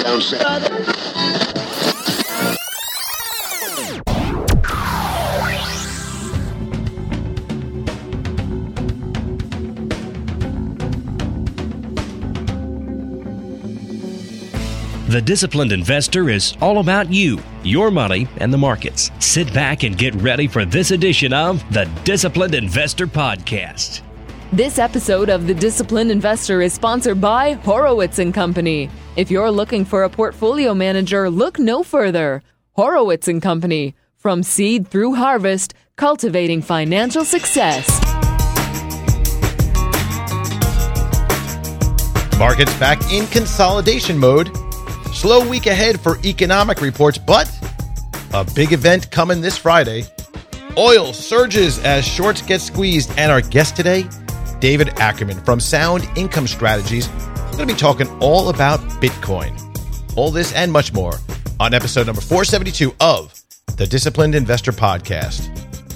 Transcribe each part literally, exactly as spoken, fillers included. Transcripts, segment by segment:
down south. The Disciplined Investor is all about you, your money, and the markets. Sit back and get ready for this edition of the Disciplined Investor Podcast. This episode of The Disciplined Investor is sponsored by Horowitz and Company. If you're looking for a portfolio manager, look no further. Horowitz and Company. From seed through harvest, cultivating financial success. Markets back in consolidation mode. Slow week ahead for economic reports, but a big event coming this Friday. Oil surges as shorts get squeezed, and our guest today, David Ackerman from Sound Income Strategies. We're going to be talking all about Bitcoin. All this and much more on episode number four seventy-two of the Disciplined Investor Podcast.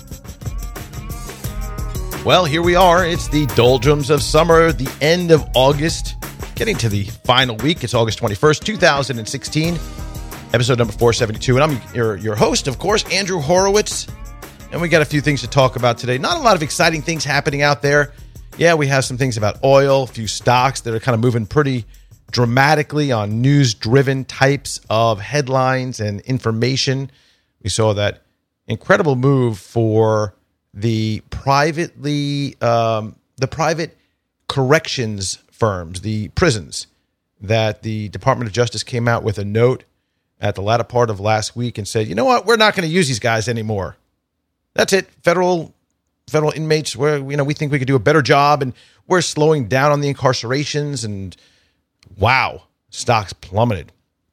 Well, here we are. It's the doldrums of summer, the end of August. Getting to the final week. It's August twenty-first, two thousand sixteen, episode number four seventy-two. And I'm your, your host, of course, Andrew Horowitz. And we got a few things to talk about today. Not a lot of exciting things happening out there. Yeah, we have some things about oil, a few stocks that are kind of moving pretty dramatically on news-driven types of headlines and information. We saw that incredible move for the privately, um, the private corrections firms, the prisons, that the Department of Justice came out with a note at the latter part of last week and said, you know what, we're not going to use these guys anymore. That's it. Federal federal inmates, where you know we think we could do a better job, and we're slowing down on the incarcerations. And wow, stocks plummeted.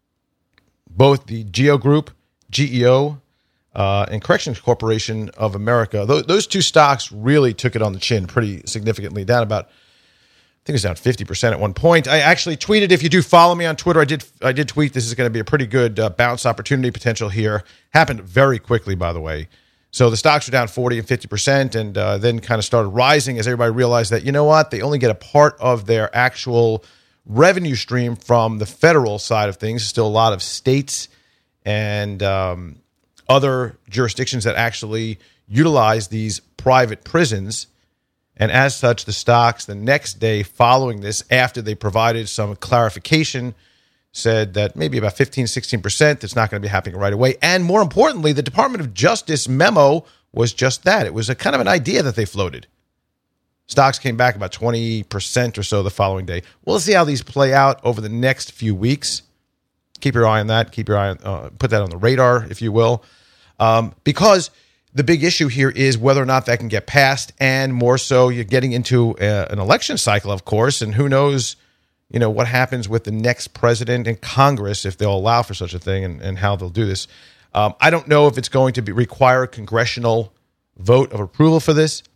Both the GEO Group, G E O, uh, and Corrections Corporation of America, th- those two stocks really took it on the chin pretty significantly, down about, I think it was down fifty percent at one point. I actually tweeted, if you do follow me on Twitter, I did I did tweet this is going to be a pretty good uh, bounce opportunity potential here. Happened very quickly, by the way. So the stocks were down forty and fifty percent, and uh, then kind of started rising as everybody realized that, you know what, they only get a part of their actual revenue stream from the federal side of things. Still a lot of states and um, other jurisdictions that actually utilize these private prisons. And as such, the stocks the next day following this, after they provided some clarification, said that maybe about fifteen, sixteen percent, it's not going to be happening right away. And more importantly, the Department of Justice memo was just that. It was a kind of an idea that they floated. Stocks came back about twenty percent or so the following day. We'll see how these play out over the next few weeks. Keep your eye on that. Keep your eye on, uh, put that on the radar, if you will. Um, because the big issue here is whether or not that can get passed, and more so, you're getting into a, an election cycle, of course, and who knows, you know, what happens with the next president and Congress, if they'll allow for such a thing, and, and how they'll do this. Um, I don't know if it's going to be require a congressional vote of approval for this,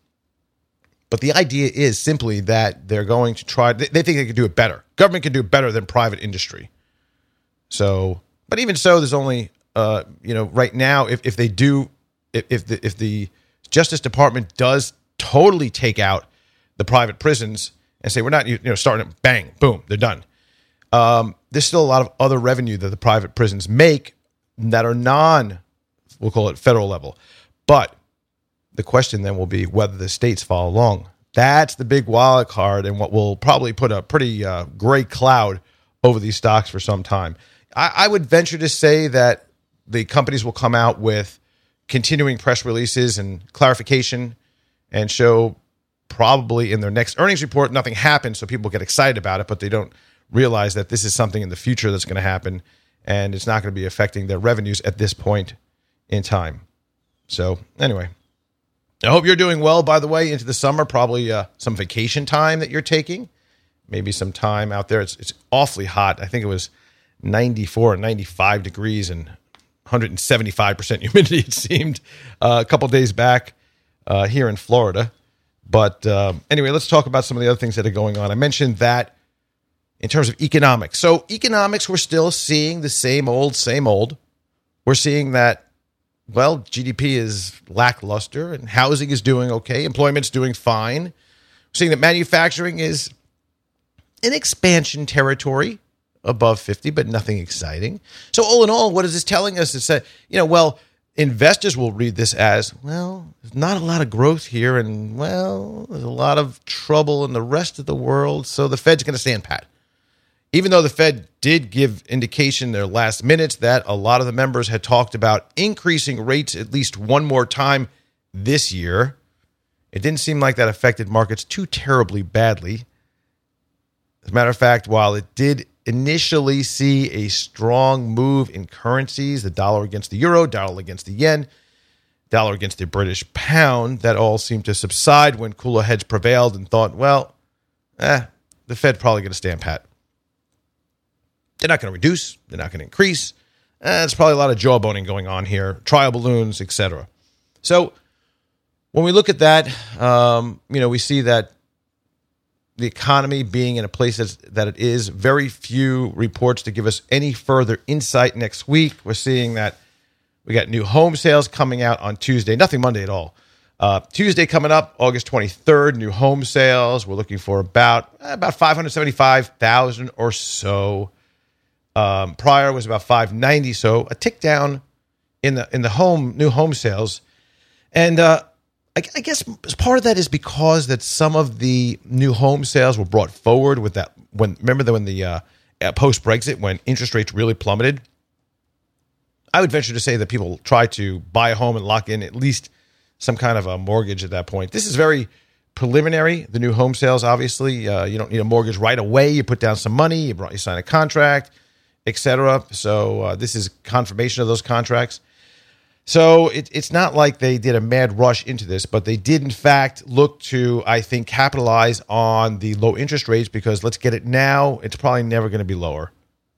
but the idea is simply that they're going to try. They, they think they can do it better. Government can do it better than private industry. So, but even so, there's only, uh, you know, right now, if if they do. If the if the Justice Department does totally take out the private prisons and say we're not you know starting it, bang, boom, they're done. Um, there's still a lot of other revenue that the private prisons make that are non, we'll call it federal level. But the question then will be whether the states follow along. That's the big wild card, and what will probably put a pretty uh, gray cloud over these stocks for some time. I, I would venture to say that the companies will come out with continuing press releases and clarification and show probably in their next earnings report nothing happened, so people get excited about it, but they don't realize that this is something in the future that's going to happen, and it's not going to be affecting their revenues at this point in time. So anyway, I hope you're doing well, by the way, into the summer. Probably uh, some vacation time that you're taking, maybe some time out there. It's, it's awfully hot. I think it was ninety-four and ninety-five degrees and one hundred seventy-five percent humidity, it seemed, uh, a couple days back uh, here in Florida. But uh, anyway, let's talk about some of the other things that are going on. I mentioned that in terms of economics. So economics, we're still seeing the same old, same old. We're seeing that, well, G D P is lackluster and housing is doing okay. Employment's doing fine. We're seeing that manufacturing is in expansion territory. above fifty, but nothing exciting. So all in all, what is this telling us? It's that, you know, well, investors will read this as, well, there's not a lot of growth here, and, well, there's a lot of trouble in the rest of the world, so the Fed's going to stand pat. Even though the Fed did give indication in their last minutes that a lot of the members had talked about increasing rates at least one more time this year, it didn't seem like that affected markets too terribly badly. As a matter of fact, while it did initially see a strong move in currencies, the dollar against the euro, dollar against the yen, dollar against the British pound, that all seemed to subside when cooler heads prevailed and thought, well, eh, the Fed probably going to stand pat. They're not going to reduce. They're not going to increase. Eh, there's probably a lot of jawboning going on here, trial balloons, et cetera. So when we look at that, um, you know, we see that the economy being in a place that's, that it is, very few reports to give us any further insight next week. We're seeing that we got new home sales coming out on Tuesday, nothing Monday at all. Uh, Tuesday coming up, August twenty-third, new home sales. We're looking for about, about five hundred seventy-five thousand or so. Um, prior was about five ninety, so a tick down in the in the home new home sales. And uh, I, I guess part of that is because that some of the new home sales were brought forward with that. When remember that when the uh, post Brexit, when interest rates really plummeted, I would venture to say that people try to buy a home and lock in at least some kind of a mortgage at that point. This is very preliminary. The new home sales, obviously, uh, you don't need a mortgage right away. You put down some money, you, brought, you sign a contract, et cetera. So uh, this is confirmation of those contracts. So it, it's not like they did a mad rush into this, but they did, in fact, look to, I think, capitalize on the low interest rates because let's get it now. It's probably never going to be lower.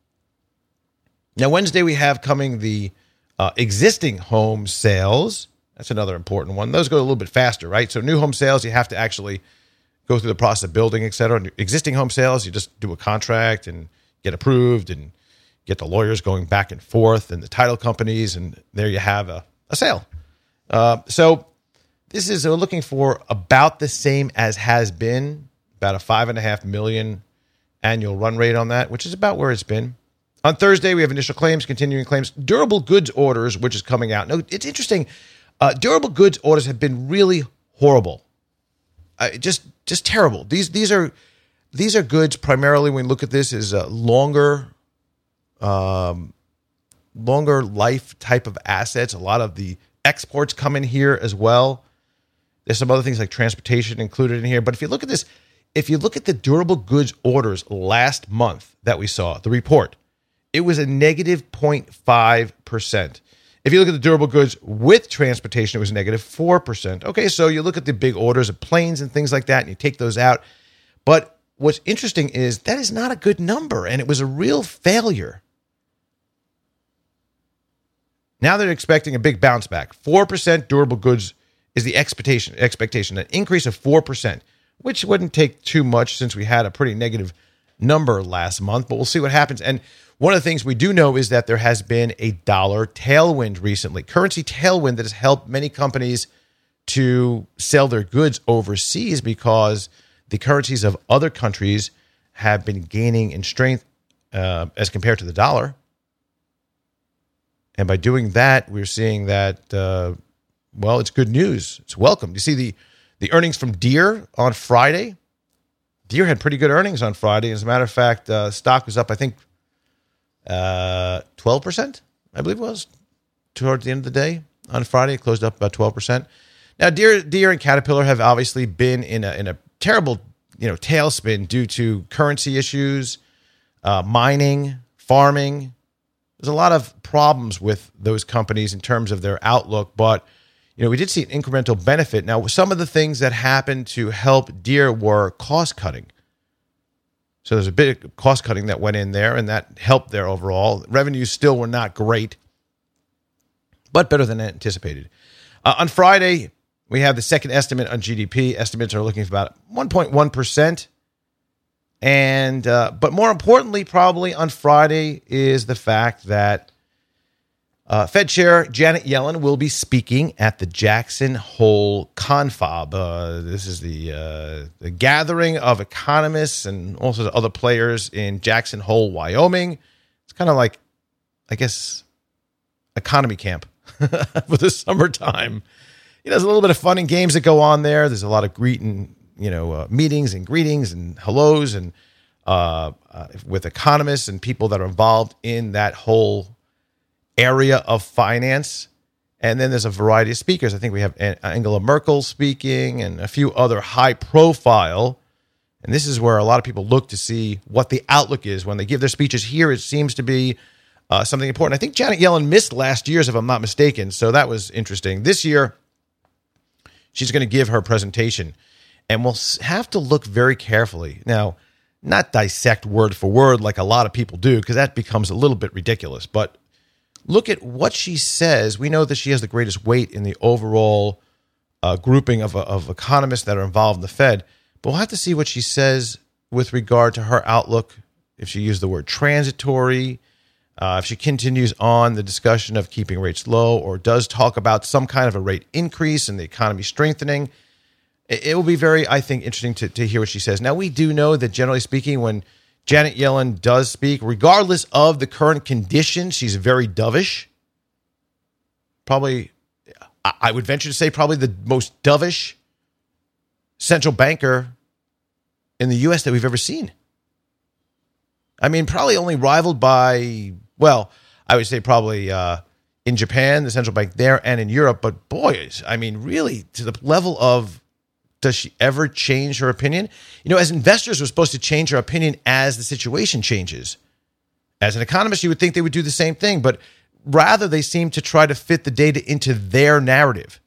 Now, Wednesday, we have coming the uh, existing home sales. That's another important one. Those go a little bit faster, right? So new home sales, you have to actually go through the process of building, et cetera. Existing home sales, you just do a contract and get approved and get the lawyers going back and forth and the title companies, and there you have a, a sale. Uh, so this is, we're looking for about the same as has been, about a five and a half million annual run rate on that, which is about where it's been. On Thursday, we have initial claims, continuing claims, durable goods orders, which is coming out. Now, it's interesting. Uh, durable goods orders have been really horrible, uh, just just terrible. These these are these are goods primarily. When we look at this, is uh, longer. Um, longer life type of assets. A lot of the exports come in here as well. There's some other things like transportation included in here. But if you look at this, if you look at the durable goods orders last month that we saw, the report, it was a negative zero point five percent. If you look at the durable goods with transportation, it was negative four percent. Okay, so you look at the big orders of planes and things like that, and you take those out. But what's interesting is that is not a good number, and it was a real failure. Now they're expecting a big bounce back. four percent durable goods is the expectation, expectation, an increase of four percent, which wouldn't take too much since we had a pretty negative number last month, but we'll see what happens. And one of the things we do know is that there has been a dollar tailwind recently, currency tailwind that has helped many companies to sell their goods overseas because the currencies of other countries have been gaining in strength uh, as compared to the dollar. And by doing that, we're seeing that, uh, well, it's good news. It's welcome. You see the, the earnings from Deere on Friday. Deere had pretty good earnings on Friday. As a matter of fact, uh, stock was up, I think, uh, twelve percent, I believe it was, towards the end of the day. On Friday, it closed up about twelve percent. Now, Deere, Deere and Caterpillar have obviously been in a, in a terrible, you know, tailspin due to currency issues, uh, mining, farming. There's a lot of problems with those companies in terms of their outlook, but you know, we did see an incremental benefit. Now, some of the things that happened to help Deere were cost cutting. So there's a bit of cost cutting that went in there, and that helped their overall. Revenues still were not great, but better than anticipated. Uh, on Friday, we have the second estimate on G D P. Estimates are looking for about one point one percent. And uh, but more importantly, probably on Friday is the fact that Uh, Fed Chair Janet Yellen will be speaking at the Jackson Hole Confab. Uh, this is the, uh, the gathering of economists and also other players in Jackson Hole, Wyoming. It's kind of like, I guess, economy camp for the summertime. You know, there's a little bit of fun and games that go on there. There's a lot of greeting, you know, uh, meetings and greetings and hellos and uh, uh, with economists and people that are involved in that whole area of finance. And then there's a variety of speakers. I think we have Angela Merkel speaking and a few other high profile. And this is where a lot of people look to see what the outlook is when they give their speeches. Here, it seems to be uh, something important. I think Janet Yellen missed last year's, if I'm not mistaken. So that was interesting. This year, she's going to give her presentation. And we'll have to look very carefully. Now, not dissect word for word like a lot of people do, because that becomes a little bit ridiculous. But look at what she says. We know that she has the greatest weight in the overall uh, grouping of, of economists that are involved in the Fed. But we'll have to see what she says with regard to her outlook, if she used the word transitory, uh, if she continues on the discussion of keeping rates low, or does talk about some kind of a rate increase and the economy strengthening. It, it will be very, I think, interesting to, to hear what she says. Now, we do know that generally speaking, when Janet Yellen does speak, regardless of the current conditions, she's very dovish. Probably, I would venture to say, probably the most dovish central banker in the U S that we've ever seen. I mean, probably only rivaled by, well, I would say probably uh, in Japan, the central bank there, and in Europe. But boys, I mean, really to the level of, does she ever change her opinion? You know, as investors, we're supposed to change our opinion as the situation changes. As an economist, you would think they would do the same thing, but rather they seem to try to fit the data into their narrative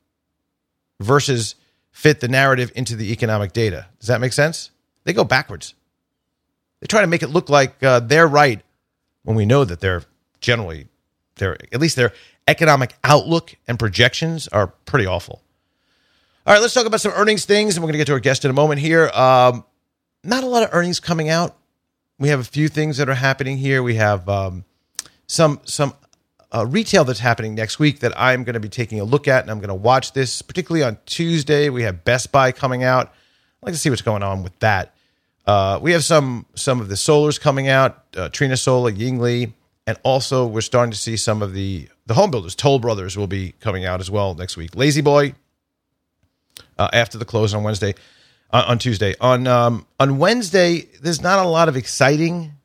versus fit the narrative into the economic data. Does that make sense? They go backwards. They try to make it look like uh, they're right when we know that they're generally, they're, at least their economic outlook and projections are pretty awful. All right, let's talk about some earnings things, and we're going to get to our guest in a moment here. Um, not a lot of earnings coming out. We have a few things that are happening here. We have um, some some uh, retail that's happening next week that I'm going to be taking a look at, and I'm going to watch this, particularly on Tuesday. We have Best Buy coming out. I'd like to see what's going on with that. Uh, we have some some of the solars coming out, uh, Trina Solar, Yingli, and also we're starting to see some of the, the home builders. Toll Brothers will be coming out as well next week. Lazy Boy, uh, after the close on Wednesday, uh, on Tuesday. On um, on Wednesday, there's not a lot of exciting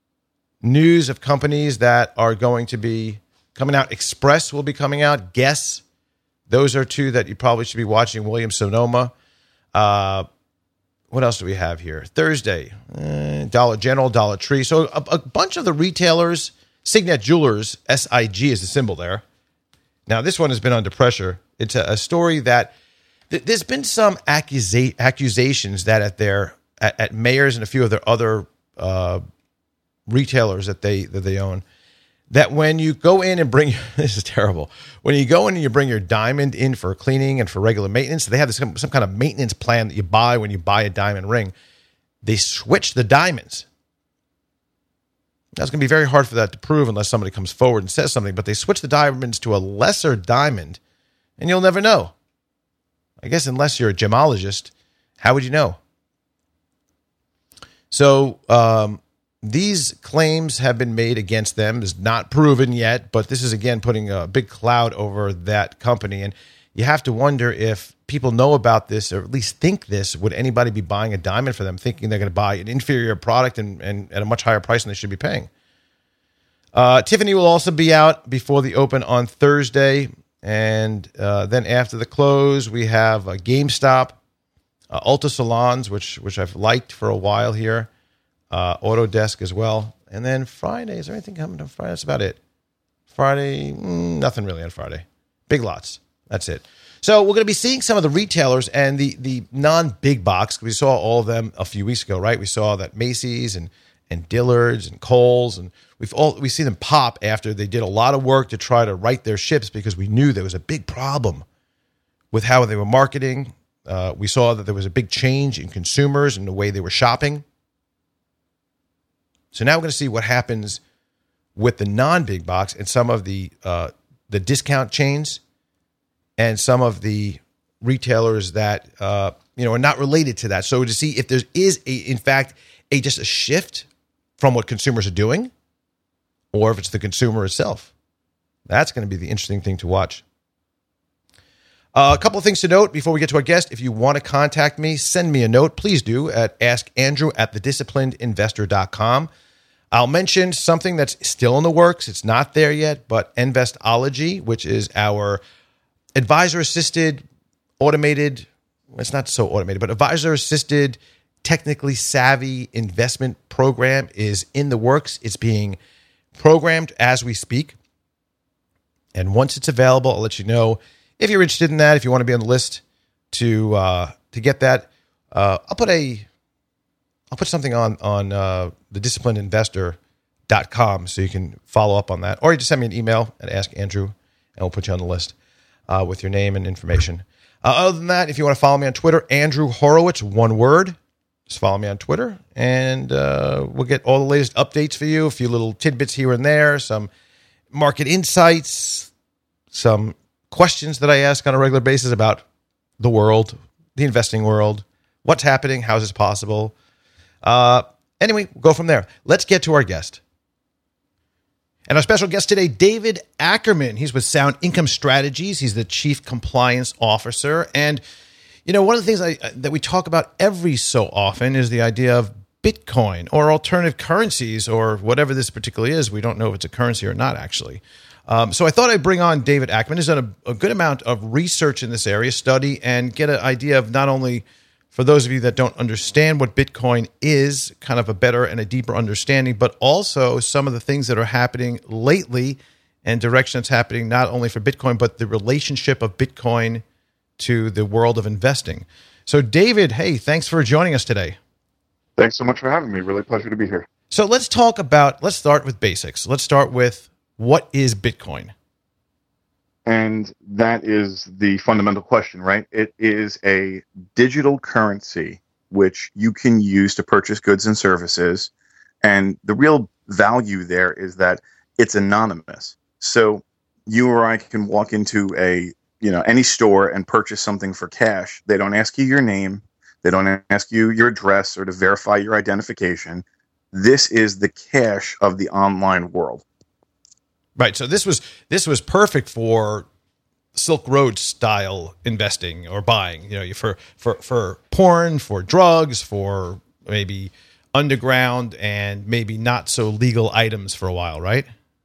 news of companies that are going to be coming out. Express will be coming out. Guess. Those are two that you probably should be watching. Williams-Sonoma. Uh What else do we have here? Thursday, uh, Dollar General, Dollar Tree. So a, a bunch of the retailers, Signet Jewelers, S I G is the symbol there. Now, this one has been under pressure. It's a, a story that th- there's been some accusa- accusations that at their at, at Mayors and a few of their other uh, retailers that they that they own, that when you go in and bring, this is terrible, when you go in and you bring your diamond in for cleaning and for regular maintenance, they have this, some, some kind of maintenance plan that you buy when you buy a diamond ring. They switch the diamonds. That's going to be very hard for that to prove unless somebody comes forward and says something, but they switch the diamonds to a lesser diamond, and you'll never know. I guess unless you're a gemologist, how would you know? So, um, these claims have been made against them. It's not proven yet, but this is, again, putting a big cloud over that company. And you have to wonder if people know about this, or at least think this. Would anybody be buying a diamond for them, thinking they're going to buy an inferior product and, and at a much higher price than they should be paying? Uh, Tiffany will also be out before the open on Thursday. And uh, then after the close, we have uh, GameStop, uh, Ulta Salons, which which I've liked for a while here. Uh, Autodesk as well. And then Friday, is there anything coming on Friday? That's about it. Friday, mm, nothing really on Friday. Big Lots. That's it. So we're going to be seeing some of the retailers and the the non-big box. We saw all of them a few weeks ago, right? We saw that Macy's and and Dillard's and Kohl's, and we've all we see them pop after they did a lot of work to try to right their ships because we knew there was a big problem with how they were marketing. Uh, we saw that there was a big change in consumers and the way they were shopping. So now we're going to see what happens with the non-big box and some of the uh, the discount chains and some of the retailers that uh, you know are not related to that. So to see if there is, a, in fact, a just a shift from what consumers are doing, or if it's the consumer itself. That's going to be the interesting thing to watch. Uh, a couple of things to note before we get to our guest. If you want to contact me, send me a note. Please do at askandrew at the disciplined investor dot com. I'll mention something that's still in the works. It's not there yet, but Investology, which is our advisor-assisted, automated, well, it's not so automated, but advisor-assisted, technically savvy investment program is in the works. It's being programmed as we speak. And once it's available, I'll let you know. If you're interested in that, if you want to be on the list to uh, to get that, uh, I'll put a I'll put something on on uh, the disciplined investor dot com so you can follow up on that, or you just send me an email at Ask Andrew, and we'll put you on the list uh, with your name and information. Uh, other than that, if you want to follow me on Twitter, Andrew Horowitz, one word. Just follow me on Twitter, and uh, we'll get all the latest updates for you. A few little tidbits here and there, some market insights, some questions that I ask on a regular basis about the world, the investing world, what's happening, how is this possible? Uh, anyway, we'll go from there. Let's get to our guest. And our special guest today, David Ackerman. He's with Sound Income Strategies. He's the Chief Compliance Officer. And, you know, one of the things I, that we talk about every so often is the idea of Bitcoin or alternative currencies or whatever this particularly is. We don't know if it's a currency or not, actually. Um, so I thought I'd bring on David Ackerman. He's done a, a good amount of research in this area, study, and get an idea of not only, for those of you that don't understand what Bitcoin is, kind of a better and a deeper understanding, but also some of the things that are happening lately and direction that's happening not only for Bitcoin, but the relationship of Bitcoin to the world of investing. So David, hey, thanks for joining us today. Thanks so much for having me. Really pleasure to be here. So let's talk about, let's start with basics. Let's start with, what is Bitcoin? And that is the fundamental question, right? It is a digital currency which you can use to purchase goods and services. And the real value there is that it's anonymous. So you or I can walk into a, you know, any store and purchase something for cash. They don't ask you your name. They don't ask you your address or to verify your identification. This is the cash of the online world. Right. So this was this was perfect for Silk Road style investing or buying, you know, for for for porn, for drugs, for maybe underground and maybe not so legal items for a while, right?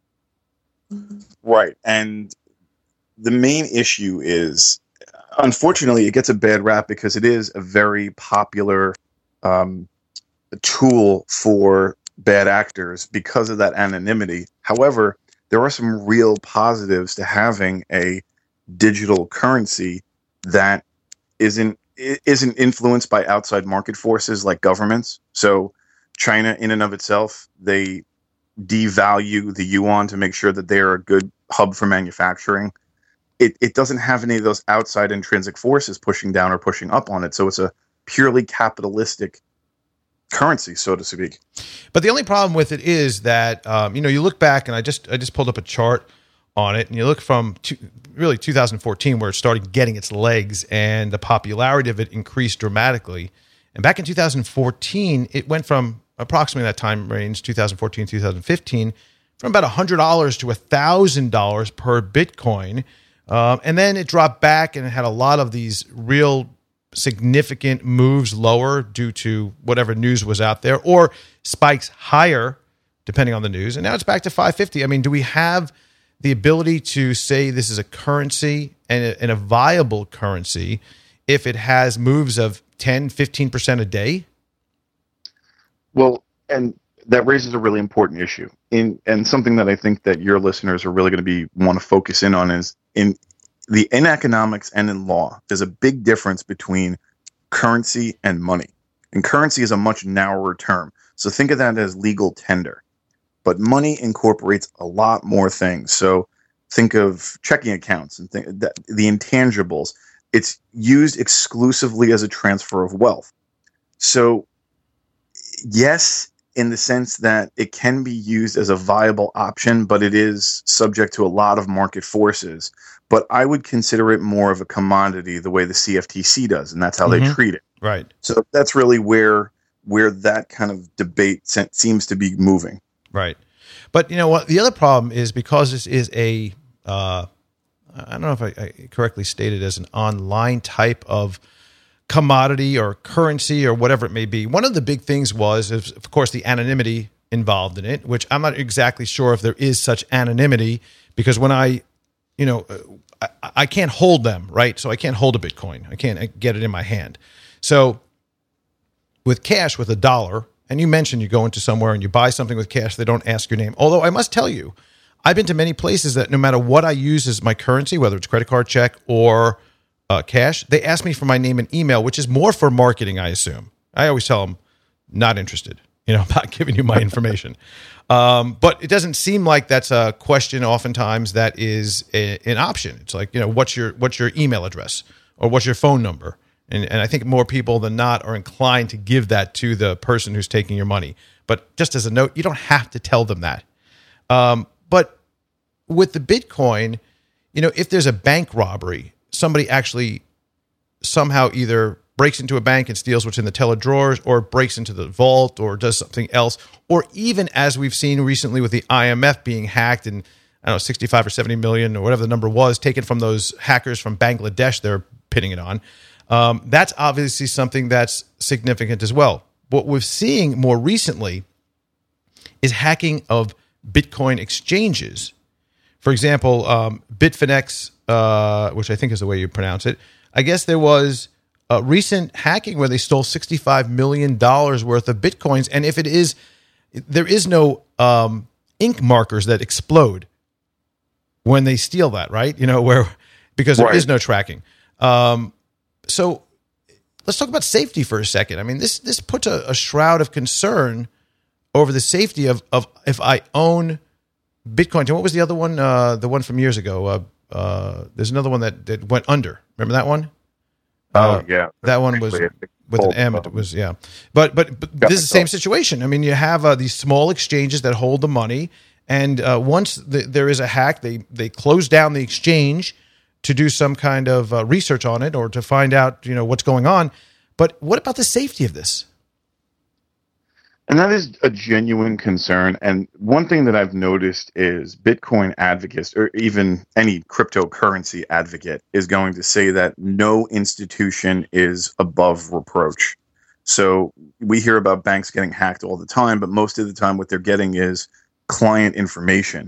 Right. And the main issue is, unfortunately, it gets a bad rap because it is a very popular um, tool for bad actors because of that anonymity. However, there are some real positives to having a digital currency that isn't isn't influenced by outside market forces like governments. So China, in and of itself, they devalue the yuan to make sure that they are a good hub for manufacturing. It it doesn't have any of those outside intrinsic forces pushing down or pushing up on it. So it's a purely capitalistic currency, so to speak. But the only problem with it is that um, you know, you look back, and I just I just pulled up a chart on it, and you look from two, really two thousand fourteen, where it started getting its legs, and the popularity of it increased dramatically. And back in two thousand fourteen, it went from approximately that time range, two thousand fourteen, two thousand fifteen, from about one hundred dollars to one thousand dollars per Bitcoin. Um, and then it dropped back, and it had a lot of these real significant moves lower due to whatever news was out there, or spikes higher depending on the news. And now it's back to five fifty. I mean, do we have the ability to say this is a currency and a, and a viable currency if it has moves of ten, fifteen percent a day? Well, and that raises a really important issue. In and something that I think that your listeners are really going to be want to focus in on is in the in economics and in law, there's a big difference between currency and money. And currency is a much narrower term. So think of that as legal tender. But money incorporates a lot more things. So think of checking accounts and think that the intangibles. It's used exclusively as a transfer of wealth. So yes, in the sense that it can be used as a viable option, but it is subject to a lot of market forces. But I would consider it more of a commodity the way the C F T C does, and that's how mm-hmm. they treat it. Right. So that's really where where that kind of debate se- seems to be moving. Right. But you know what? The other problem is because this is a, uh, I don't know if I, I correctly stated as an online type of commodity or currency or whatever it may be. One of the big things was, of course, the anonymity involved in it, which I'm not exactly sure if there is such anonymity, because when I, you know, I, I can't hold them, right? So I can't hold a Bitcoin. I can't get it in my hand. So with cash, with a dollar, and you mentioned you go into somewhere and you buy something with cash, they don't ask your name. Although I must tell you, I've been to many places that no matter what I use as my currency, whether it's credit card, check, or uh, cash, they ask me for my name and email, which is more for marketing, I assume. I always tell them, not interested, you know, not giving you my information. Um, but it doesn't seem like that's a question oftentimes that is a, an option. It's like, you know, what's your what's your email address or what's your phone number? And, and I think more people than not are inclined to give that to the person who's taking your money. But just as a note, you don't have to tell them that. Um, but with the Bitcoin, you know, if there's a bank robbery, somebody actually somehow either breaks into a bank and steals what's in the teller drawers, or breaks into the vault, or does something else, or even as we've seen recently with the I M F being hacked and, I don't know, sixty-five or seventy million or whatever the number was, taken from those hackers from Bangladesh they're pinning it on. Um, that's obviously something that's significant as well. What we're seeing more recently is hacking of Bitcoin exchanges. For example, um, Bitfinex, uh, which I think is the way you pronounce it, I guess there was a recent hacking where they stole sixty-five million dollars worth of Bitcoins. And if it is, there is no um, ink markers that explode when they steal that, right? You know, where, because there right. is no tracking. Um, So let's talk about safety for a second. I mean, this this puts a, a shroud of concern over the safety of, of if I own Bitcoin. And what was the other one? Uh, the one from years ago. Uh, uh, there's another one that, that went under. Remember that one? Oh, uh, yeah. That one was with an M. It was, yeah. But, but, but this is the same situation. I mean, you have uh, these small exchanges that hold the money. And uh, once the, there is a hack, they, they close down the exchange to do some kind of uh, research on it or to find out, you know, what's going on. But what about the safety of this? And that is a genuine concern. And one thing that I've noticed is Bitcoin advocates, or even any cryptocurrency advocate, is going to say that no institution is above reproach. So we hear about banks getting hacked all the time, but most of the time what they're getting is client information.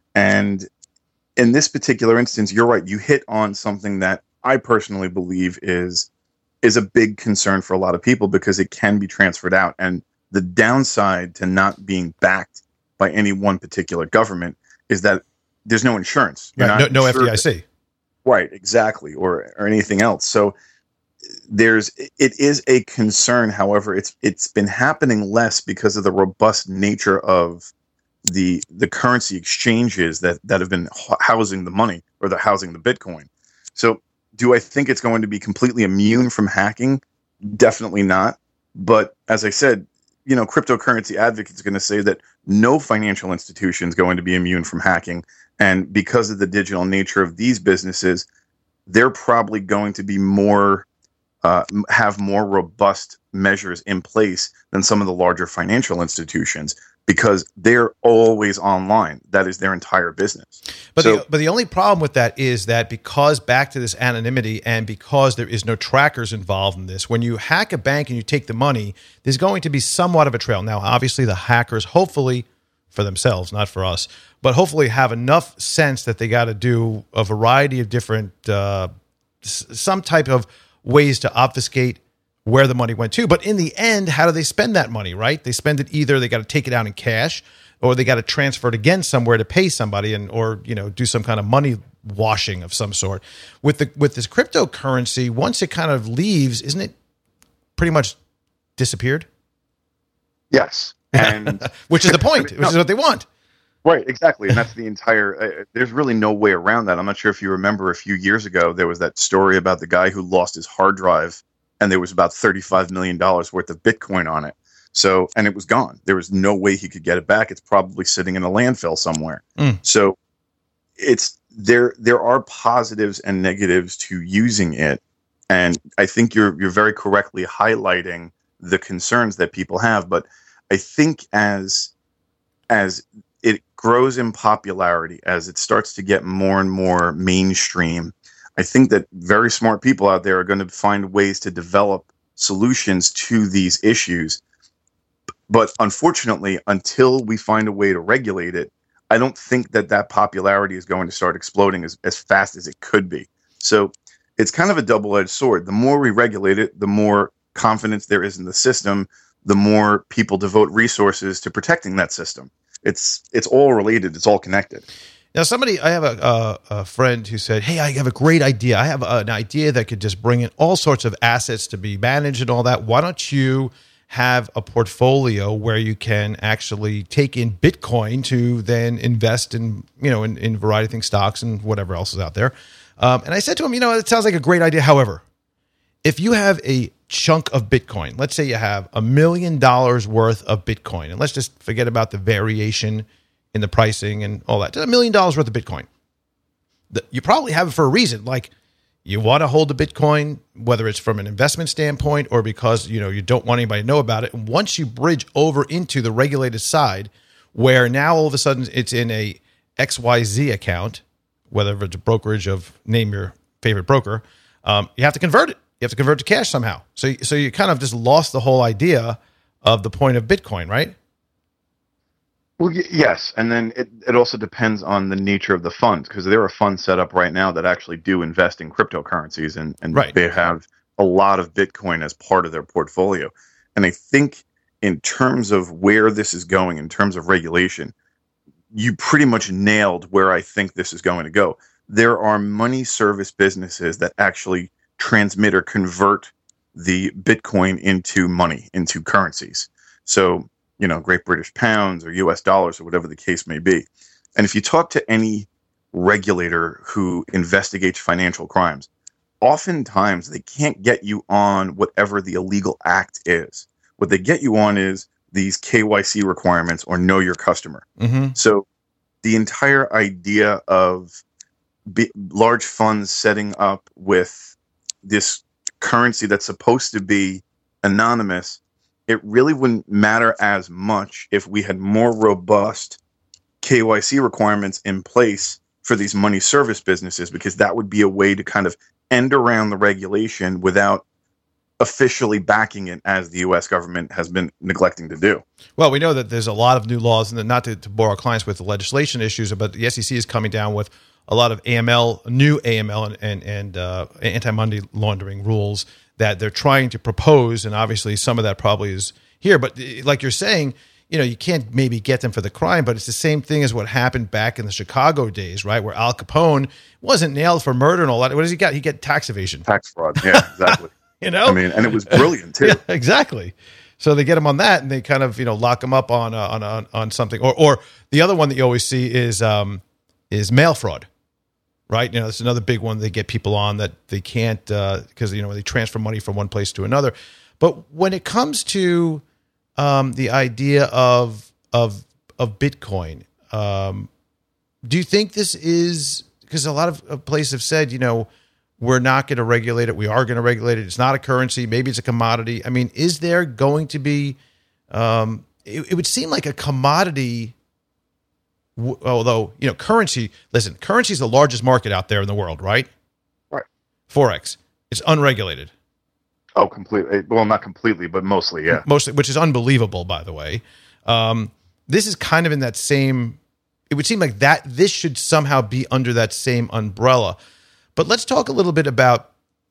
And in this particular instance, you're right. You hit on something that I personally believe is is a big concern for a lot of people, because it can be transferred out. And the downside to not being backed by any one particular government is that there's no insurance. Right, no, no F D I C. Right, exactly, or or anything else. So there's it is a concern. However, it's it's been happening less because of the robust nature of the the currency exchanges that, that have been housing the money, or the housing the Bitcoin. So do I think it's going to be completely immune from hacking? Definitely not. But as I said, you know, cryptocurrency advocates are going to say that no financial institution is going to be immune from hacking. And because of the digital nature of these businesses, they're probably going to be more, uh, have more robust measures in place than some of the larger financial institutions, because they're always online. That is their entire business. But so, the, but the only problem with that is that because back to this anonymity, and because there is no trackers involved in this, when you hack a bank and you take the money, there's going to be somewhat of a trail. Now, obviously, the hackers, hopefully for themselves, not for us, but hopefully have enough sense that they got to do a variety of different, uh, some type of ways to obfuscate where the money went to. But in the end, how do they spend that money, right? They spend it either they got to take it out in cash, or they got to transfer it again somewhere to pay somebody, and or you know do some kind of money washing of some sort. With the with this cryptocurrency, once it kind of leaves, isn't it pretty much disappeared? Yes, and which is the point, which is what they want. Right, exactly, and that's the entire. Uh, there's really no way around that. I'm not sure if you remember a few years ago there was that story about the guy who lost his hard drive, and there was about thirty-five million dollars worth of Bitcoin on it. So, and it was gone. There was no way he could get it back. It's probably sitting in a landfill somewhere. Mm. So it's there, there are positives and negatives to using it. And I think you're, you're very correctly highlighting the concerns that people have. But I think as, as it grows in popularity, as it starts to get more and more mainstream, I think that very smart people out there are going to find ways to develop solutions to these issues. But unfortunately, until we find a way to regulate it, I don't think that that popularity is going to start exploding as, as fast as it could be. So it's kind of a double-edged sword. The more we regulate it, the more confidence there is in the system, the more people devote resources to protecting that system. It's it's all related. It's all connected. Now, somebody, I have a, a, a friend who said, hey, I have a great idea. I have an idea that could just bring in all sorts of assets to be managed and all that. Why don't you have a portfolio where you can actually take in Bitcoin to then invest in, you know, in, in a variety of things, stocks and whatever else is out there. Um, and I said to him, you know, it sounds like a great idea. However, if you have a chunk of Bitcoin, let's say you have a million dollars worth of Bitcoin, and let's just forget about the variation in the pricing and all that, just a million dollars worth of Bitcoin. The, you probably have it for a reason. Like you want to hold the Bitcoin, whether it's from an investment standpoint or because, you know, you don't want anybody to know about it. And once you bridge over into the regulated side, where now all of a sudden it's in a X Y Z account, whether it's a brokerage of name your favorite broker, um, you have to convert it. You have to convert to cash somehow. So, so you kind of just lost the whole idea of the point of Bitcoin, right? Well, y- yes. And then it, it also depends on the nature of the fund, because there are funds set up right now that actually do invest in cryptocurrencies, and, and right. they have a lot of Bitcoin as part of their portfolio. And I think in terms of where this is going, in terms of regulation, you pretty much nailed where I think this is going to go. There are money service businesses that actually transmit or convert the Bitcoin into money, into currencies. So, you know, Great British pounds or U S dollars or whatever the case may be. And if you talk to any regulator who investigates financial crimes, oftentimes they can't get you on whatever the illegal act is. What they get you on is these K Y C requirements or know your customer. Mm-hmm. So the entire idea of b- large funds setting up with this currency that's supposed to be anonymous, it really wouldn't matter as much if we had more robust K Y C requirements in place for these money service businesses, because that would be a way to kind of end around the regulation without officially backing it, as the U S government has been neglecting to do. Well, we know that there's a lot of new laws, and not to, to bore our clients with the legislation issues, but the S E C is coming down with a lot of A M L, new A M L and and, and uh, anti-money laundering rules that they're trying to propose, and obviously some of that probably is here. But like you're saying, you know, you can't maybe get them for the crime, but it's the same thing as what happened back in the Chicago days, right, where Al Capone wasn't nailed for murder and all that. What does he got? He got tax evasion, tax fraud. Yeah, exactly. You know, I mean, and it was brilliant too. Yeah, exactly. So they get him on that, and they kind of, you know, lock him up on uh, on on on something. Or or the other one that you always see is um is mail fraud, right? You know, it's another big one they get people on that they can't because uh, you know they transfer money from one place to another. But when it comes to um, the idea of of of Bitcoin, um, do you think this is, because a lot of places have said, you know, we're not going to regulate it. We are going to regulate it. It's not a currency. Maybe it's a commodity. I mean, is there going to be, um, it, it would seem like a commodity, w- although, you know, currency, listen, currency is the largest market out there in the world, right? Right. Forex. It's unregulated. Oh, completely. Well, not completely, but mostly, yeah. Mostly, which is unbelievable, by the way. Um, this is kind of in that same, it would seem like that this should somehow be under that same umbrella. But let's talk a little bit about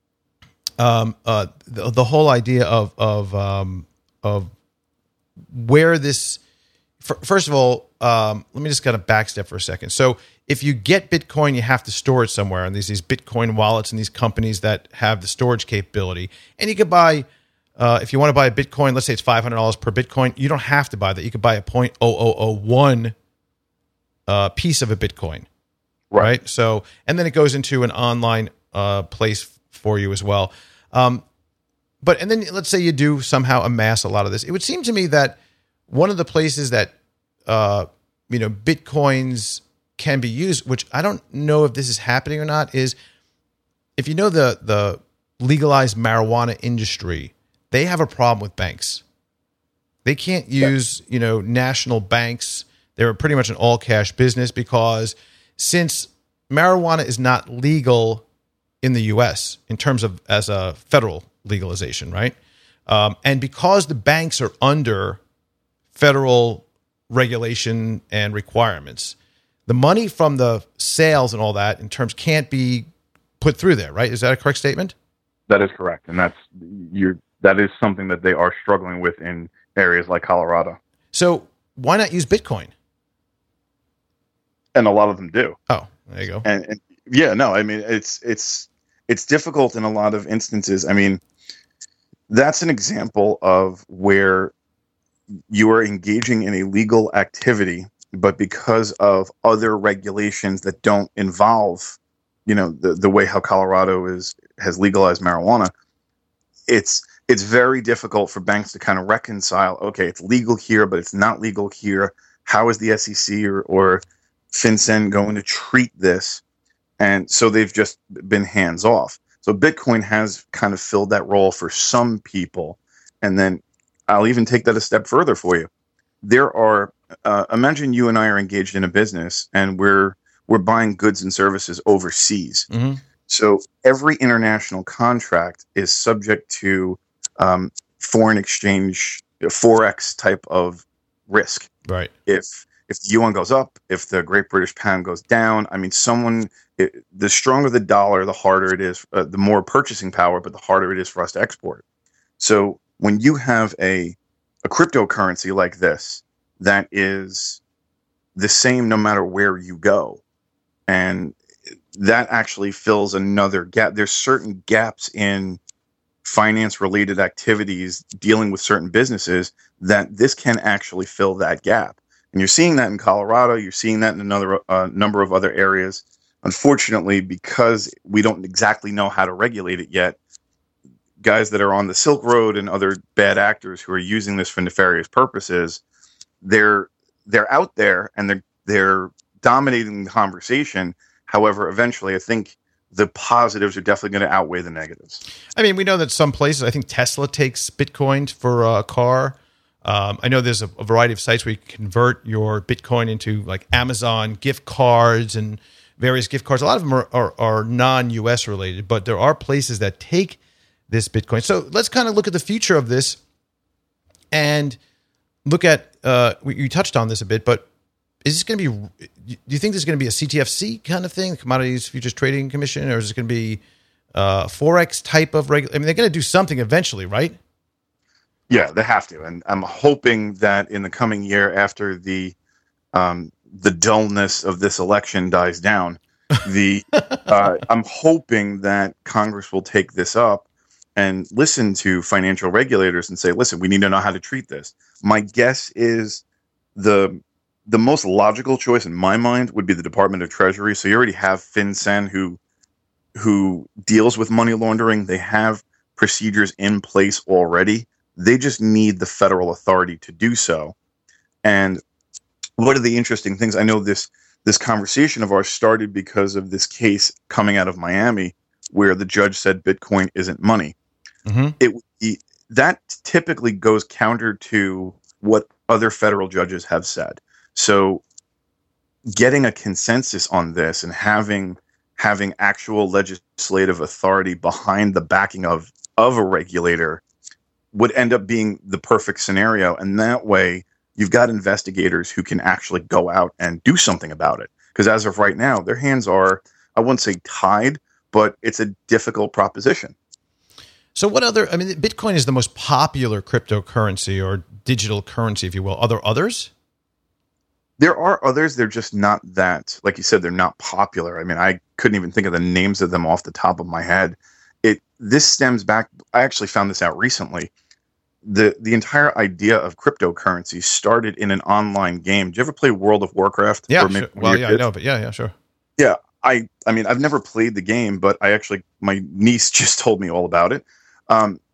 um, uh, the, the whole idea of of um, of where this. f- First of all, um, let me just kind of backstep for a second. So, if you get Bitcoin, you have to store it somewhere, and there's these Bitcoin wallets and these companies that have the storage capability. And you could buy, uh, if you want to buy a Bitcoin, let's say it's five hundred dollars per Bitcoin. You don't have to buy that. You could buy a zero point zero zero zero one uh, piece of a Bitcoin. Right. Right. So, and then it goes into an online uh, place for you as well. Um, but and then let's say you do somehow amass a lot of this. It would seem to me that one of the places that uh, you know Bitcoins can be used, which I don't know if this is happening or not, is if you know the the legalized marijuana industry, they have a problem with banks. They can't use you know national banks. They're pretty much an all cash business because since marijuana is not legal in the U S in terms of as a federal legalization, right? Um, and because the banks are under federal regulation and requirements, the money from the sales and all that in terms can't be put through there, right? Is that a correct statement? That is correct. And that's you're, that is something that they are struggling with in areas like Colorado. So why not use Bitcoin? And a lot of them do. Oh, there you go. And, and yeah, no, I mean, it's, it's, it's difficult in a lot of instances. I mean, that's an example of where you are engaging in a legal activity, but because of other regulations that don't involve, you know, the, the way how Colorado is has legalized marijuana, it's it's very difficult for banks to kind of reconcile, okay, it's legal here, but it's not legal here. How is the S E C or, or FinCEN going to treat this? And so they've just been hands off. So Bitcoin has kind of filled that role for some people. And then I'll even take that a step further for you. There are, uh, imagine you and I are engaged in a business and we're we're buying goods and services overseas. Mm-hmm. So every international contract is subject to um, foreign exchange, Forex type of risk. Right. If if the yuan goes up, if the Great British Pound goes down, I mean, someone, it, the stronger the dollar, the harder it is, uh, the more purchasing power, but the harder it is for us to export. So when you have a a cryptocurrency like this that is the same no matter where you go, and that actually fills another gap. There's certain gaps in finance-related activities dealing with certain businesses that this can actually fill that gap. And you're seeing that in Colorado. You're seeing that in another uh, number of other areas. Unfortunately, because we don't exactly know how to regulate it yet, guys that are on the Silk Road and other bad actors who are using this for nefarious purposes, they're they're out there and they're they're dominating the conversation. However, eventually, I think the positives are definitely going to outweigh the negatives. I mean, we know that some places, I think Tesla takes Bitcoin for a car. Um, I know there's a, a variety of sites where you can convert your Bitcoin into like Amazon gift cards and various gift cards. A lot of them are, are, are non-U S related, but there are places that take this Bitcoin. So let's kind of look at the future of this and look at, uh, you touched on this a bit, but is this going to be, do you think this is going to be a C T F C kind of thing, the Commodities Futures Trading Commission, or is it going to be uh, Forex type of regulation? I mean, they're going to do something eventually, right? Yeah, they have to. And I'm hoping that in the coming year, after the um, the dullness of this election dies down, the uh, I'm hoping that Congress will take this up and listen to financial regulators and say, listen, we need to know how to treat this. My guess is the the most logical choice in my mind would be the Department of Treasury. So you already have FinCEN who who deals with money laundering. They have procedures in place already. They just need the federal authority to do so. And one of the interesting things, I know this this conversation of ours started because of this case coming out of Miami where the judge said Bitcoin isn't money. Mm-hmm. It, it that typically goes counter to what other federal judges have said. So getting a consensus on this and having having actual legislative authority behind the backing of of a regulator would end up being the perfect scenario. And that way you've got investigators who can actually go out and do something about it. Because as of right now, their hands are, I wouldn't say tied, but it's a difficult proposition. So what other, I mean, Bitcoin is the most popular cryptocurrency or digital currency, if you will. Are there others? There are others. They're just not that, like you said, they're not popular. I mean, I couldn't even think of the names of them off the top of my head. It This stems back, I actually found this out recently. The the entire idea of cryptocurrency started in an online game. Did you ever play World of Warcraft? Yeah, sure. Well, yeah, I know, but yeah, yeah, sure. Yeah, I I mean, I've never played the game, but I actually, my niece just told me all about it. Um,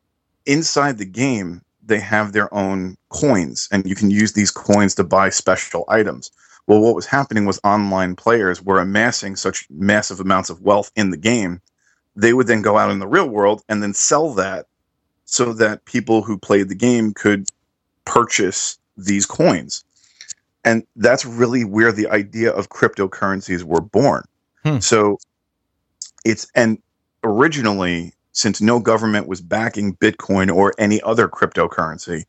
inside the game, they have their own coins, and you can use these coins to buy special items. Well, what was happening was online players were amassing such massive amounts of wealth in the game. They would then go out in the real world and then sell that so that people who played the game could purchase these coins. And that's really where the idea of cryptocurrencies were born. Hmm. So it's, and originally, since no government was backing Bitcoin or any other cryptocurrency,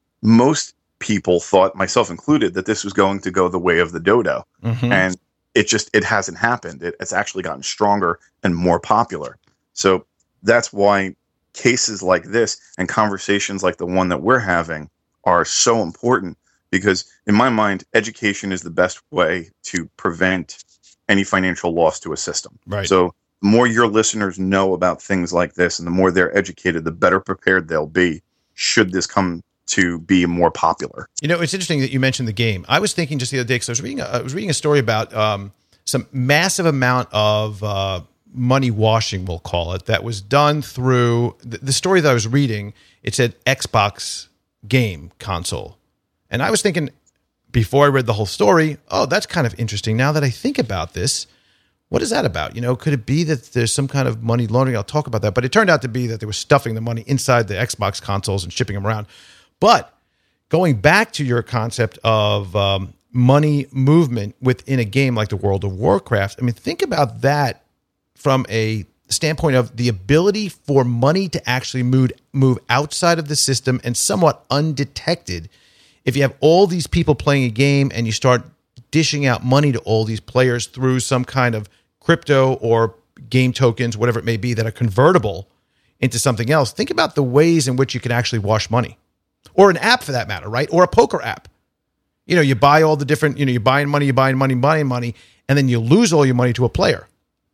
most people thought, myself included, that this was going to go the way of the dodo. Mm-hmm. And it just, it hasn't happened. It, it's actually gotten stronger and more popular. So that's why cases like this and conversations like the one that we're having are so important, because in my mind, education is the best way to prevent any financial loss to a system. Right. So the more your listeners know about things like this and the more they're educated, the better prepared they'll be should this come to be more popular. You know, it's interesting that you mentioned the game. I was thinking just the other day, because I was reading a, I was reading a story about um, some massive amount of uh, money washing, we'll call it, that was done through the, the story that I was reading. It said Xbox game console. And I was thinking before I read the whole story, oh, that's kind of interesting. Now that I think about this, what is that about? You know, could it be that there's some kind of money laundering? I'll talk about that. But it turned out to be that they were stuffing the money inside the Xbox consoles and shipping them around. But going back to your concept of um, money movement within a game like the World of Warcraft, I mean, think about that from a standpoint of the ability for money to actually move, move outside of the system and somewhat undetected. If you have all these people playing a game and you start dishing out money to all these players through some kind of crypto or game tokens, whatever it may be, that are convertible into something else, think about the ways in which you can actually wash money. Or an app for that matter, right? Or a poker app. You know, you buy all the different, you know, you're buying money, you're buying money, buying money, and then you lose all your money to a player.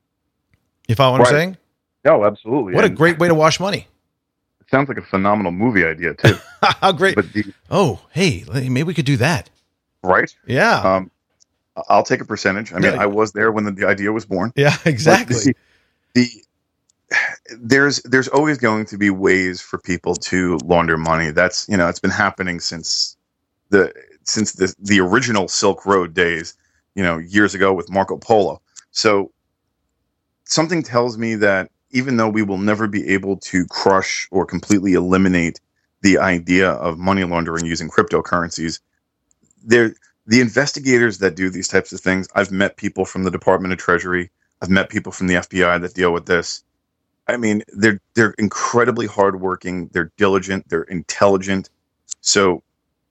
You follow what right. I'm saying? No, absolutely. What and a great way to wash money. It sounds like a phenomenal movie idea, too. How great. But the, oh, hey, maybe we could do that. Right? Yeah. Um, I'll take a percentage. I mean, yeah. I was there when the, the idea was born. Yeah, exactly. The, the there's there's always going to be ways for people to launder money. That's, you know, it's been happening since the since the the original Silk Road days, you know, years ago with Marco Polo. So something tells me that even though we will never be able to crush or completely eliminate the idea of money laundering using cryptocurrencies, there the investigators that do these types of things, I've met people from the Department of Treasury, I've met people from the F B I that deal with this. I mean, they're they're incredibly hardworking, they're diligent, they're intelligent. So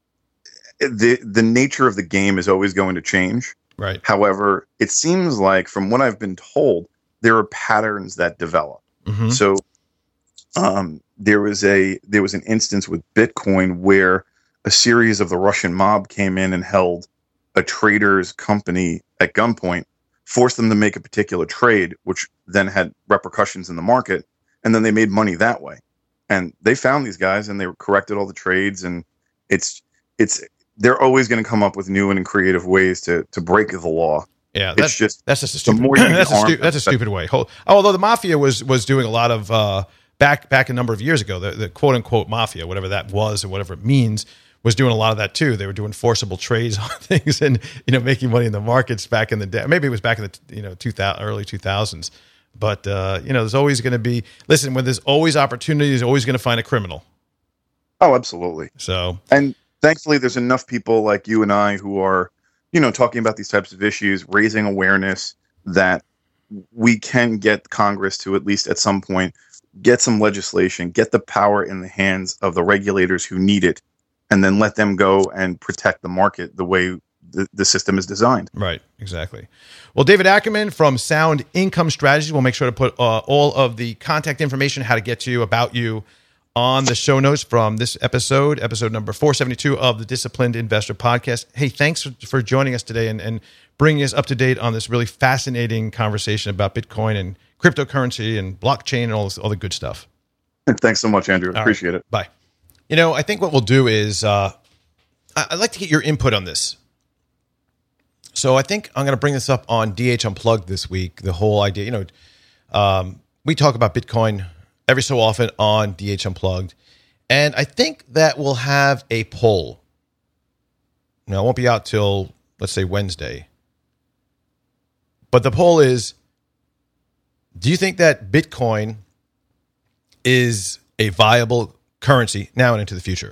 the the nature of the game is always going to change. Right. However, it seems like, from what I've been told, there are patterns that develop. Mm-hmm. So um, there was a there was an instance with Bitcoin where a series of the Russian mob came in and held a trader's company at gunpoint, forced them to make a particular trade, which then had repercussions in the market, and then they made money that way. And they found these guys and they corrected all the trades, and it's it's they're always going to come up with new and creative ways to to break the law. Yeah, that's it's just that's just a stupid. that's, a stu- that's a stupid way. Although the mafia was was doing a lot of uh, back back a number of years ago, the, the quote unquote mafia, whatever that was or whatever it means, was doing a lot of that too. They were doing forcible trades on things and, you know, making money in the markets back in the day. Maybe it was back in the, you know, two thousand, early two thousands. But, uh, you know, there's always going to be, listen, when there's always opportunity, there's always going to find a criminal. Oh, absolutely. So, and thankfully there's enough people like you and I who are, you know, talking about these types of issues, raising awareness, that we can get Congress to at least at some point get some legislation, get the power in the hands of the regulators who need it, and then let them go and protect the market the way the, the system is designed. Right, exactly. Well, David Ackerman from Sound Income Strategies, we'll make sure to put uh, all of the contact information, how to get to you, about you, on the show notes from this episode, episode number four seventy-two of the Disciplined Investor Podcast. Hey, thanks for, for joining us today and, and bringing us up to date on this really fascinating conversation about Bitcoin and cryptocurrency and blockchain and all, this, all the good stuff. Thanks so much, Andrew. All Appreciate right. it. Bye. You know, I think what we'll do is uh, I'd like to get your input on this. So I think I'm going to bring this up on D H Unplugged this week, the whole idea. You know, um, we talk about Bitcoin every so often on D H Unplugged. And I think that we'll have a poll. Now, it won't be out till, let's say, Wednesday. But the poll is, do you think that Bitcoin is a viable currency now and into the future?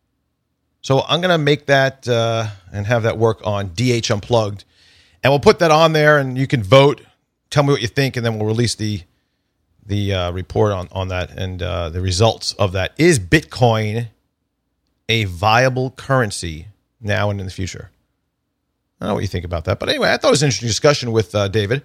So I'm going to make that uh, and have that work on D H Unplugged. And we'll put that on there, and you can vote. Tell me what you think, and then we'll release the the uh, report on, on that and uh, the results of that. Is Bitcoin a viable currency now and in the future? I don't know what you think about that. But anyway, I thought it was an interesting discussion with uh, David.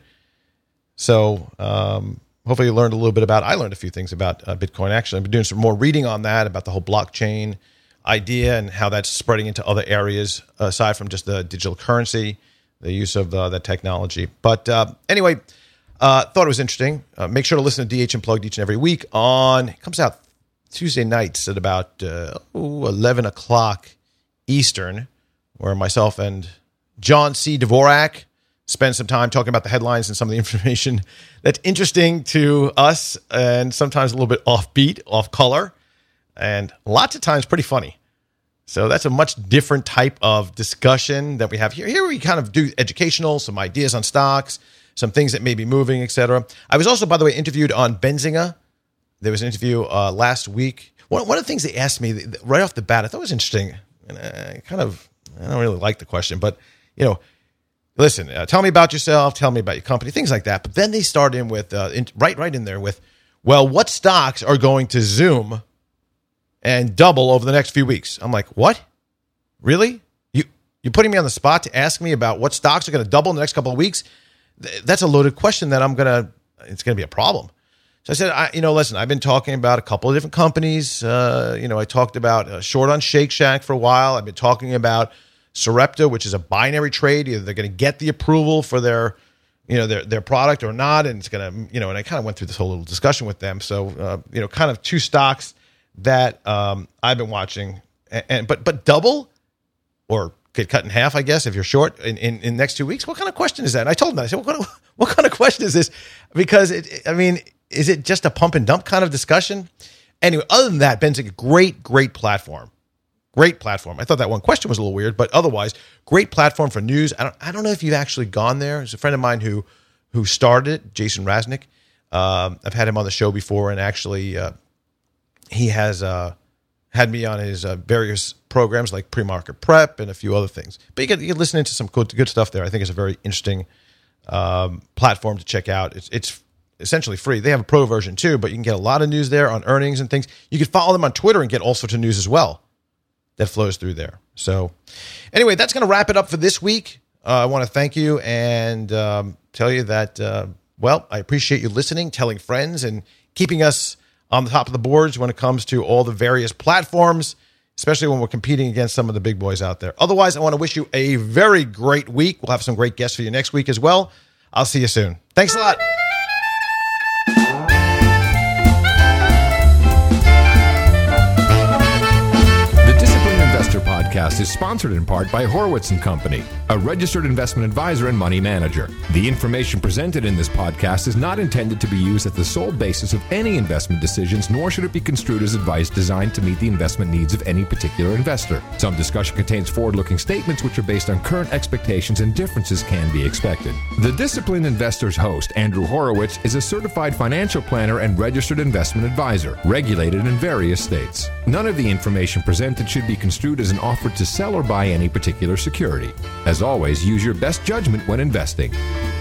So um, hopefully you learned a little bit about, I learned a few things about uh, Bitcoin. Actually, I've been doing some more reading on that, about the whole blockchain idea and how that's spreading into other areas aside from just the digital currency, the use of uh, that technology. But uh, anyway, uh, thought it was interesting. Uh, make sure to listen to D H Unplugged each and every week on, it comes out Tuesday nights at about uh, ooh, eleven o'clock Eastern, where myself and John C. Dvorak spend some time talking about the headlines and some of the information that's interesting to us and sometimes a little bit offbeat, off color, and lots of times pretty funny. So that's a much different type of discussion that we have here. Here we kind of do educational, some ideas on stocks, some things that may be moving, et cetera. I was also, by the way, interviewed on Benzinga. There was an interview uh, last week. One, one of the things they asked me right off the bat, I thought was interesting, and I kind of, I don't really like the question, but, you know, listen, uh, tell me about yourself, tell me about your company, things like that. But then they start in with, uh, in, right, right in there with, well, what stocks are going to zoom and double over the next few weeks? I'm like, what? Really? You, you're putting me on the spot to ask me about what stocks are going to double in the next couple of weeks? That's a loaded question that I'm going to, it's going to be a problem. So I said, I, you know, listen, I've been talking about a couple of different companies. Uh, you know, I talked about uh, short on Shake Shack for a while. I've been talking about Sarepta, which is a binary trade. Either they're going to get the approval for their, you know, their their product or not, and it's going to, you know, and I kind of went through this whole little discussion with them. So, uh, you know, kind of two stocks that um, I've been watching, and, and but but double or get cut in half, I guess, if you're short in, in, in next two weeks. What kind of question is that? And I told them that. I said, what kind of, what kind of question is this? Because, it, I mean, is it just a pump and dump kind of discussion? Anyway, other than that, Ben's a great, great platform. Great platform. I thought that one question was a little weird, but otherwise, great platform for news. I don't, I don't know if you've actually gone there. There's a friend of mine who who started it, Jason Raznick. Um, I've had him on the show before, and actually uh, he has uh, had me on his uh, various programs like Pre-Market Prep and a few other things. But you get, you get listening to some good, good stuff there. I think it's a very interesting um, platform to check out. It's, it's essentially free. They have a pro version too, but you can get a lot of news there on earnings and things. You can follow them on Twitter and get all sorts of news as well that flows through there. So anyway, that's going to wrap it up for this week. Uh, I want to thank you and um, tell you that, uh, well, I appreciate you listening, telling friends, and keeping us on the top of the boards when it comes to all the various platforms, especially when we're competing against some of the big boys out there. Otherwise, I want to wish you a very great week. We'll have some great guests for you next week as well. I'll see you soon. Thanks a lot. Podcast is sponsored in part by Horowitz and Company, a registered investment advisor and money manager. The information presented in this podcast is not intended to be used as the sole basis of any investment decisions, nor should it be construed as advice designed to meet the investment needs of any particular investor. Some discussion contains forward-looking statements which are based on current expectations, and differences can be expected. The Disciplined Investor's host, Andrew Horowitz, is a certified financial planner and registered investment advisor, regulated in various states. None of the information presented should be construed as an offer to sell or buy any particular security. As always, use your best judgment when investing.